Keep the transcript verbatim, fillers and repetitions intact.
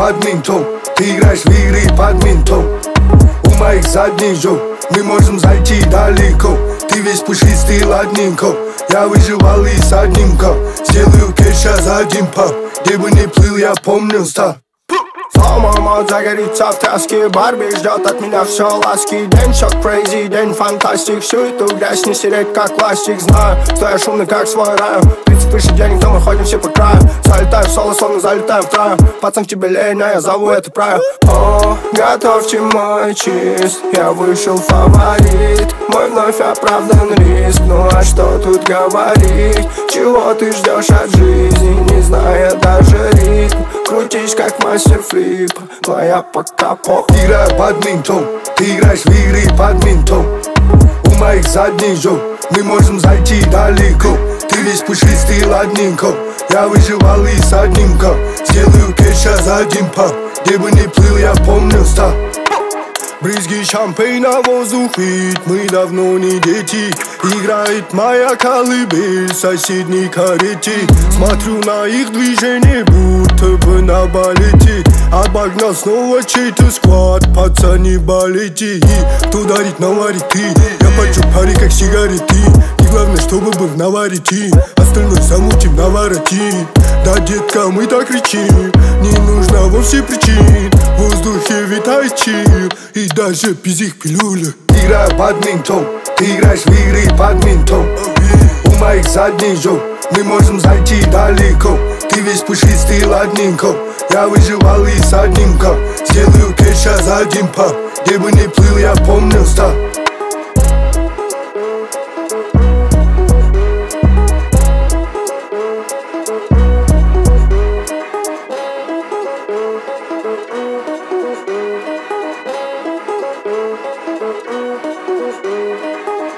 бадминтон, ты играешь в игры бадминтон. У моих задних жёг, мы можем зайти далеко. Ты весь пушистый ладненько, я выживал и с одним кап. Сделаю кэша за один пап, где бы ни плыл, я помнил стар. Мой мод загорится в тряске, Барби ждет от меня все ласки. День шок, crazy, день фантастик. Всю эту грязь не стереть как пластик. Знаю, что я шумный как свой рай. тридцать выше денег, но мы ходим все по краю. Залетаю в соло, словно залетаю в раю. Пацан, тебе лень, а я зову это правило. О, готовьте мой чист, я вышел фаворит. Мой вновь оправдан риск, ну а что тут говорить? Чего ты ждешь от жизни, не зная даже ритм? Крутись как мастер флипа, твоя пока по. Играю в бадминтон, ты играешь в игры бадминтон. У моих задних жёг, мы можем зайти далеко. Ты весь пушистый ладненько, я выживал и с одним кап. Сделаю кэша за один пап, где бы ни плыл, я помнил стар. Брызги шампейна, воздух вид, мы давно не дети. Играет моя колыбель в соседней карете. Смотрю на их движение, будто бы на балете. Обогнал снова чей-то сквад, пацаны балете. Кто дарит, наварит ты, я почу пари как сигареты. И главное, чтобы был наварите, остальное замутим навороти. Да, детка, мы так кричим, не нужно вовсе причин. В воздухе витает чил, и даже без их пилюля. Играю в бадминтон, ты играешь в игры бадминтон. У моих задних жёг, мы можем зайти далеко. Ты весь пушистый ладненько, я выживал и с одним кап. Сделаю кэша за один пап, где бы ни плыл, я помнил стар.